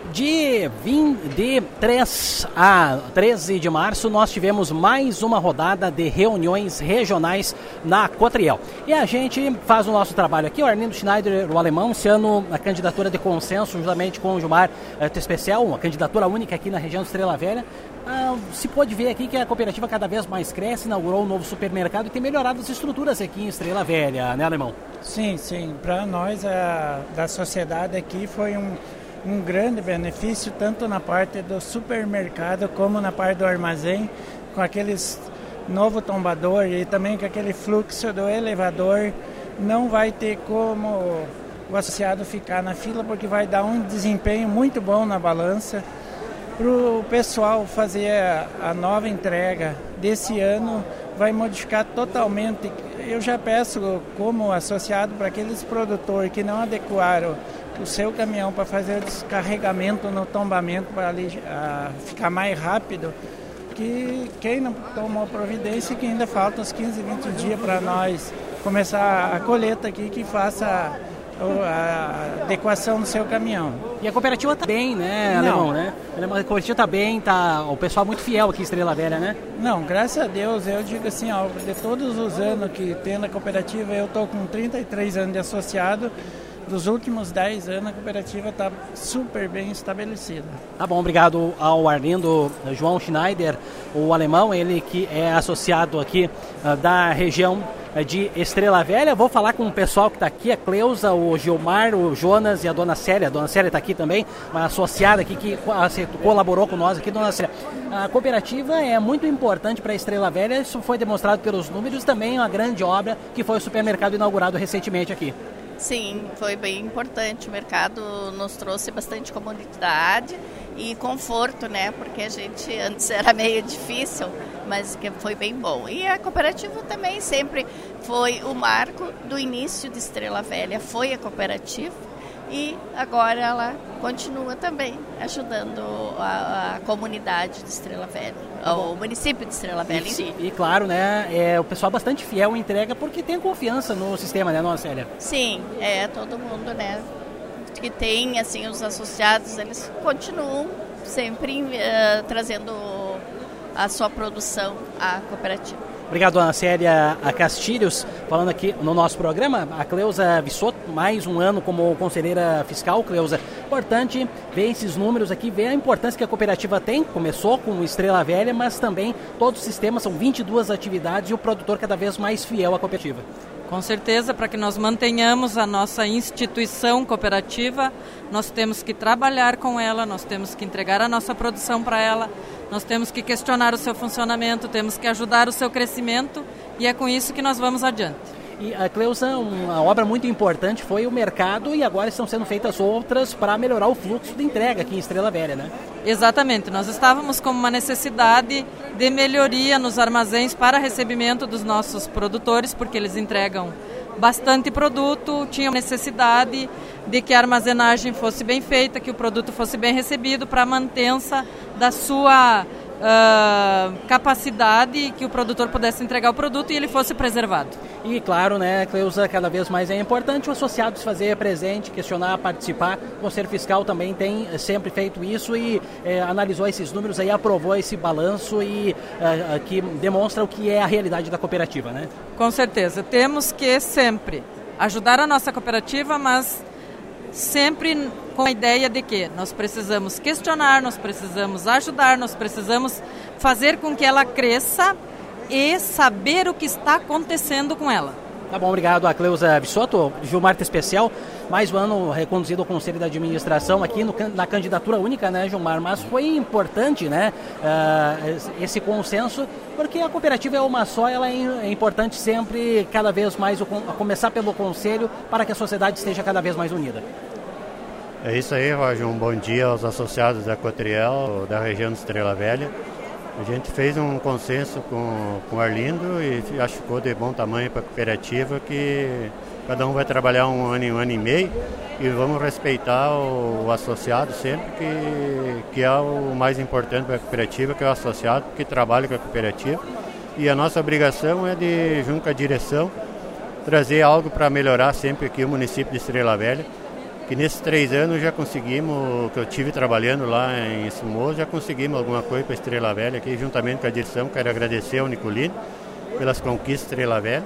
De 3 a 13 de março, nós tivemos mais uma rodada de reuniões regionais na Cotriel. E a gente faz o nosso trabalho aqui, o Arlindo Schneider, o alemão, esse ano a candidatura de consenso, juntamente com o Gilmar Especial, uma candidatura única aqui na região de Estrela Velha. Se pode ver aqui que a cooperativa cada vez mais cresce, inaugurou um novo supermercado e tem melhorado as estruturas aqui em Estrela Velha, né, alemão? Sim. Para nós, da sociedade aqui, foi um grande benefício, tanto na parte do supermercado como na parte do armazém, com aqueles novo tombador e também com aquele fluxo do elevador. Não vai ter como o associado ficar na fila, porque vai dar um desempenho muito bom na balança. Para o pessoal fazer a nova entrega desse ano, vai modificar totalmente. Eu já peço como associado para aqueles produtores que não adequaram o seu caminhão para fazer o descarregamento no tombamento para ali ficar mais rápido, que quem não tomou providência, que ainda faltam uns 15, 20 dias para nós começar a colheita aqui, que faça a adequação do seu caminhão. E a cooperativa está bem, né, alemão, né? A cooperativa está bem, o pessoal muito fiel aqui em Estrela Velha, né? Não, graças a Deus, eu digo assim, de todos os anos que tem na cooperativa, eu estou com 33 anos de associado. Dos últimos 10 anos, a cooperativa está super bem estabelecida. Tá bom, obrigado ao Arlindo João Schneider, o alemão, ele que é associado aqui da região de Estrela Velha. Vou falar com o pessoal que está aqui, a Cleusa, o Gilmar, o Jonas e a Dona Célia. A Dona Célia está aqui também, uma associada aqui que colaborou com nós aqui, Dona Célia. A cooperativa é muito importante para a Estrela Velha, isso foi demonstrado pelos números, também uma grande obra que foi o supermercado inaugurado recentemente aqui. Sim, foi bem importante. O mercado nos trouxe bastante comodidade e conforto, né? Porque a gente antes era meio difícil, mas que foi bem bom. E a cooperativa também sempre foi o marco do início de Estrela Velha, foi a cooperativa e agora ela continua também ajudando a comunidade de Estrela Velha, o município de Estrela Velha em si. E claro, né, o pessoal bastante fiel em entrega porque tem confiança no sistema, né, Dona Célia? Sim, todo mundo, né, que tem, assim, os associados, eles continuam sempre trazendo a sua produção à cooperativa. Obrigado, Dona Célia Castilhos, falando aqui no nosso programa. A Cleusa Vissotto, mais um ano como conselheira fiscal. Cleusa, importante ver esses números aqui, ver a importância que a cooperativa tem. Começou com Estrela Velha, mas também todos os sistemas, são 22 atividades e o produtor cada vez mais fiel à cooperativa. Com certeza, para que nós mantenhamos a nossa instituição cooperativa, nós temos que trabalhar com ela, nós temos que entregar a nossa produção para ela, nós temos que questionar o seu funcionamento, temos que ajudar o seu crescimento e é com isso que nós vamos adiante. E a Cleusa, uma obra muito importante foi o mercado e agora estão sendo feitas outras para melhorar o fluxo de entrega aqui em Estrela Velha, né? Exatamente, nós estávamos com uma necessidade de melhoria nos armazéns para recebimento dos nossos produtores, porque eles entregam bastante produto, tinha necessidade de que a armazenagem fosse bem feita, que o produto fosse bem recebido para a mantença da sua capacidade, que o produtor pudesse entregar o produto e ele fosse preservado. E claro, né, Cleusa, cada vez mais é importante o associado se fazer presente, questionar, participar. O Conselho Fiscal também tem sempre feito isso e analisou esses números aí, aprovou esse balanço e que demonstra o que é a realidade da cooperativa, né? Com certeza, temos que sempre ajudar a nossa cooperativa, mas sempre com a ideia de que nós precisamos questionar, nós precisamos ajudar, nós precisamos fazer com que ela cresça e saber o que está acontecendo com ela. Tá bom, obrigado a Cleusa Vissotto, Gilmar Especial, mais um ano reconduzido ao Conselho da Administração aqui na candidatura única, né, Gilmar? Mas foi importante, né, esse consenso, porque a cooperativa é uma só, ela é importante sempre, cada vez mais, começar pelo Conselho para que a sociedade esteja cada vez mais unida. É isso aí, Roger, um bom dia aos associados da Cotriel, da região de Estrela Velha. A gente fez um consenso com o Arlindo e acho que ficou de bom tamanho para a cooperativa, que cada um vai trabalhar um ano e meio e vamos respeitar o associado sempre, que é o mais importante para a cooperativa, que é o associado que trabalha com a cooperativa. E a nossa obrigação é de, junto com a direção, trazer algo para melhorar sempre aqui o município de Estrela Velha, que nesses 3 anos já conseguimos, que eu tive trabalhando lá em Estremoso, já conseguimos alguma coisa para Estrela Velha aqui, juntamente com a direção. Quero agradecer ao Nicolino pelas conquistas Estrela Velha.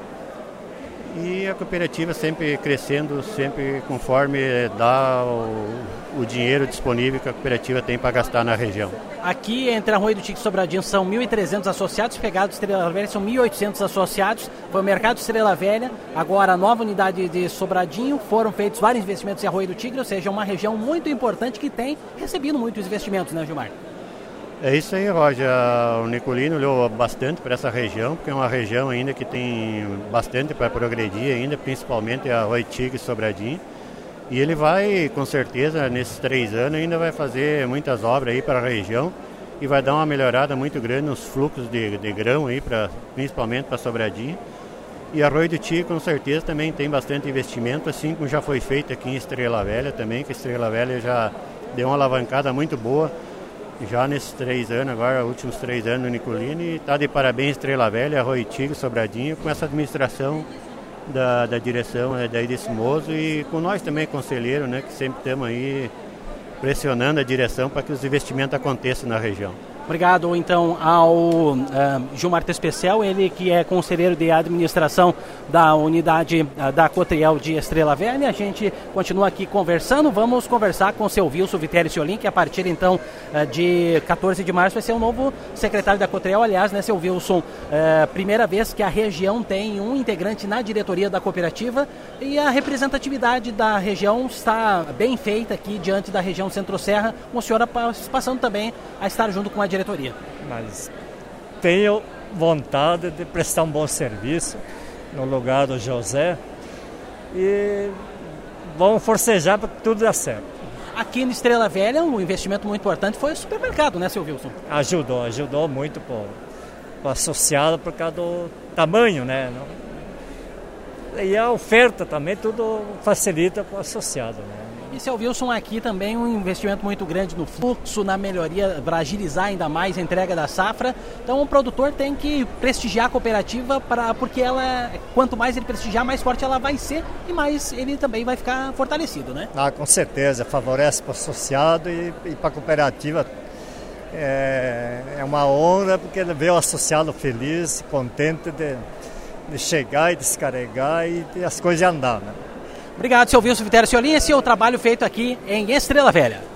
E a cooperativa sempre crescendo, sempre conforme dá o dinheiro disponível que a cooperativa tem para gastar na região. Aqui entre Arroio do Tigre e Sobradinho são 1.300 associados, pegados Estrela Velha são 1.800 associados. Foi o mercado Estrela Velha, agora a nova unidade de Sobradinho, foram feitos vários investimentos em Arroio do Tigre, ou seja, uma região muito importante que tem recebido muitos investimentos, né, Gilmar? É isso aí, Roger. O Nicolino olhou bastante para essa região, porque é uma região ainda que tem bastante para progredir ainda, principalmente Arroio Tigre e Sobradinho. E ele vai, com certeza, nesses 3 anos, ainda vai fazer muitas obras aí para a região e vai dar uma melhorada muito grande nos fluxos de grão aí, principalmente para Sobradinho. E Arroio do Tigre, com certeza, também tem bastante investimento, assim como já foi feito aqui em Estrela Velha também, que Estrela Velha já deu uma alavancada muito boa. Já nesses 3 anos, agora, últimos 3 anos no Nicolino, e está de parabéns Estrela Velha, Arroio Tigre, Sobradinho, com essa administração da direção daí desse Mozo e com nós também, conselheiro, né, que sempre estamos aí pressionando a direção para que os investimentos aconteçam na região. Obrigado, então, ao Gilmar Tespecial, ele que é conselheiro de administração da unidade da Cotriel de Estrela Velha. A gente continua aqui conversando, vamos conversar com o seu Wilson Vitelli Ciolim, que a partir, então, de 14 de março vai ser o novo secretário da Cotriel. Aliás, né, seu Wilson, primeira vez que a região tem um integrante na diretoria da cooperativa e a representatividade da região está bem feita aqui diante da região Centro-Serra, com o senhor passando também a estar junto com a diretoria. Mas tenho vontade de prestar um bom serviço no lugar do José e vamos forcejar para que tudo dê certo. Aqui no Estrela Velha, um investimento muito importante foi o supermercado, né, seu Wilson? Ajudou muito para o associado por causa do tamanho, né? E a oferta também, tudo facilita para o associado, né? E, seu Wilson, aqui também um investimento muito grande no fluxo, na melhoria, para agilizar ainda mais a entrega da safra. Então o produtor tem que prestigiar a cooperativa, porque ela, quanto mais ele prestigiar, mais forte ela vai ser e mais ele também vai ficar fortalecido, né? Com certeza, favorece para o associado e para a cooperativa. É uma honra porque ele vê o associado feliz, contente de chegar e descarregar e as coisas andar, né? Obrigado, seu Wilson Vitelli Ciolim. Esse é o trabalho feito aqui em Estrela Velha.